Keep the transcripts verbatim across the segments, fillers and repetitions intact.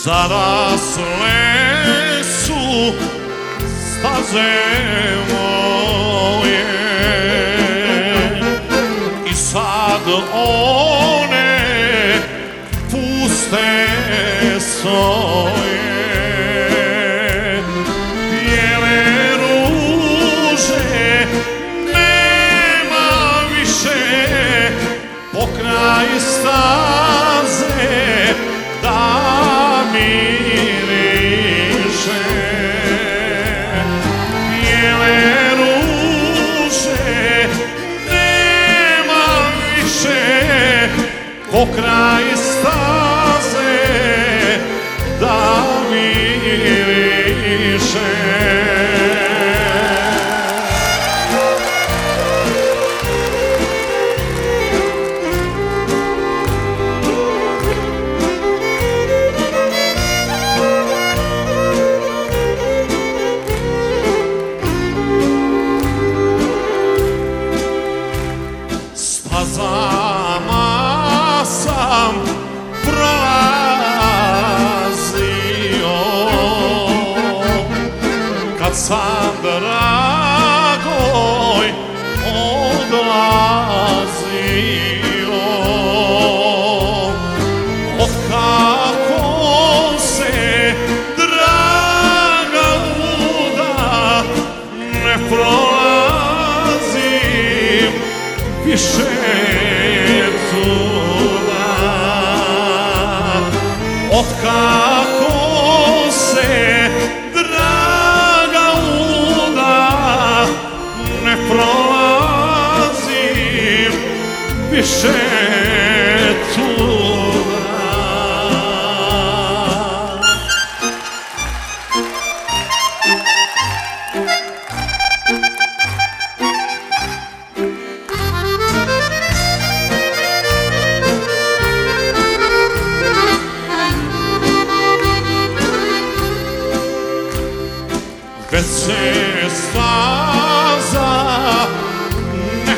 Zarasle su staze moje i sad one puste soje. Bijele ruže nema više, pokraj staze da miriše. Bijele ruže nema više, pokraj staze da miriše. Stazama sam prolazio kad sam dragoj odlazio. Otkako se draga luda ne prolazim više tuda. Otkako se draga luda ne prolazim više tuda. Već se staza ne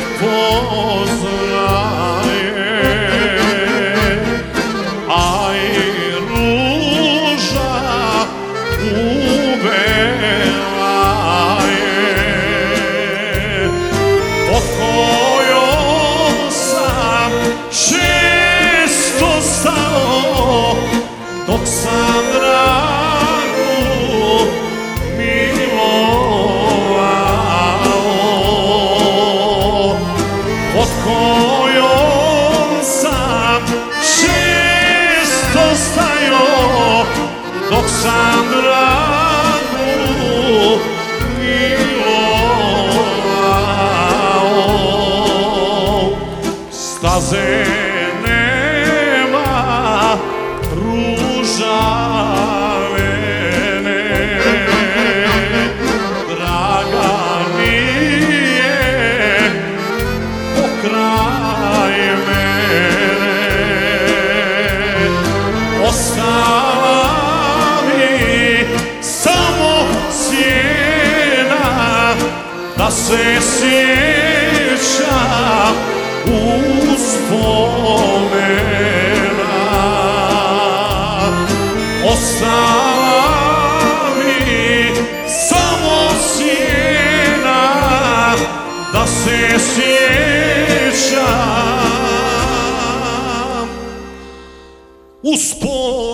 poznaje, a i ruža uvela je, pod kojom sam često stao dok sam dragu milovao, pod kojom sam često stajao dok sam dragu milovao. Staze nema, ružave ne, draga nije pokraj mene. Ostala mi samo sjena da se sjećam uspomena. Ostala mi samo sjena da se sjećam uspomena.